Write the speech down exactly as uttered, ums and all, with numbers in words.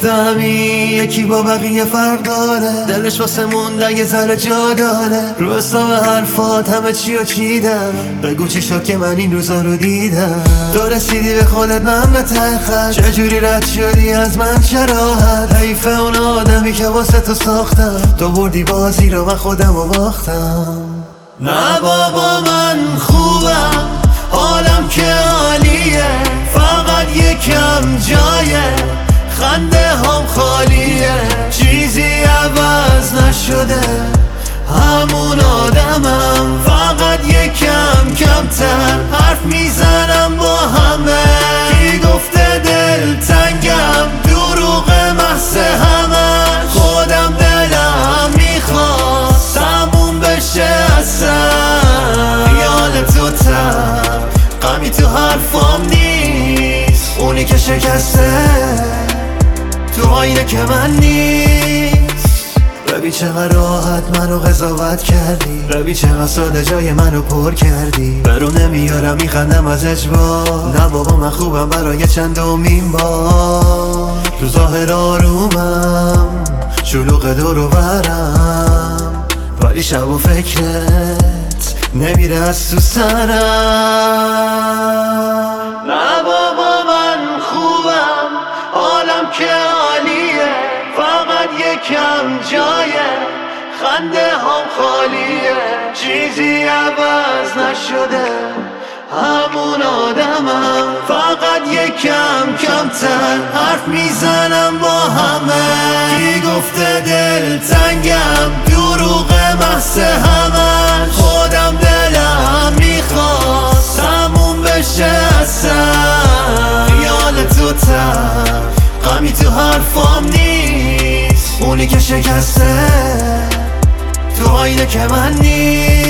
گفتم این یکی با بقیه فرق داره، دلش واسه موندن یه ذره جا داره. رو حساب حرفات همه چی رو چیدم، بگو چی شد که من این روزا رو دیدم. تو رسیدی به خودت من به ته خط، چجوری رد شدی از من چه راحت. حیف اون آدمی که واسه تو ساختم، تو بردی بازی رو من خودم رو باختم. نه بابا من خوبم، حالم که عالیه، فقط یکم جایه، خنده هم خالیه، چیزی عوض نشده، همون آدمم، فقط یکم کمتر حرف میزنم با همه. کی گفته دل تنگم، دروغ محض همش، خودم دلم میخواست تموم بشه اصلا. خیال تو تر، غمی تو حرفام نیست، اونی که شکسته تو آینه که من نیست. ربی چقدر راحت منو قضاوت کردی، ربی چقدر ساده جای منو پر کردی. برو نمیارم میخندم از اجبار، نه بابا من خوبم برای چندمین بار. تو ظاهر آرومم، شلوغ دور و برم، ولی شب و فکرت نمیره از تو سرم. نه بابا من خوبم، حالم که عالیه، فقط یکم جایه، خنده هم خالیه، چیزی عوض نشده، همون آدمم، فقط یکم کمتر حرف میزنم با همه. کی گفته دل تنگم، دروغ محض همش، خودم دلم میخواست تموم بشه اصلا. خیال تو تر، غمی تو حرفام نیست، اونی که شکسته تو آینه که من نیست.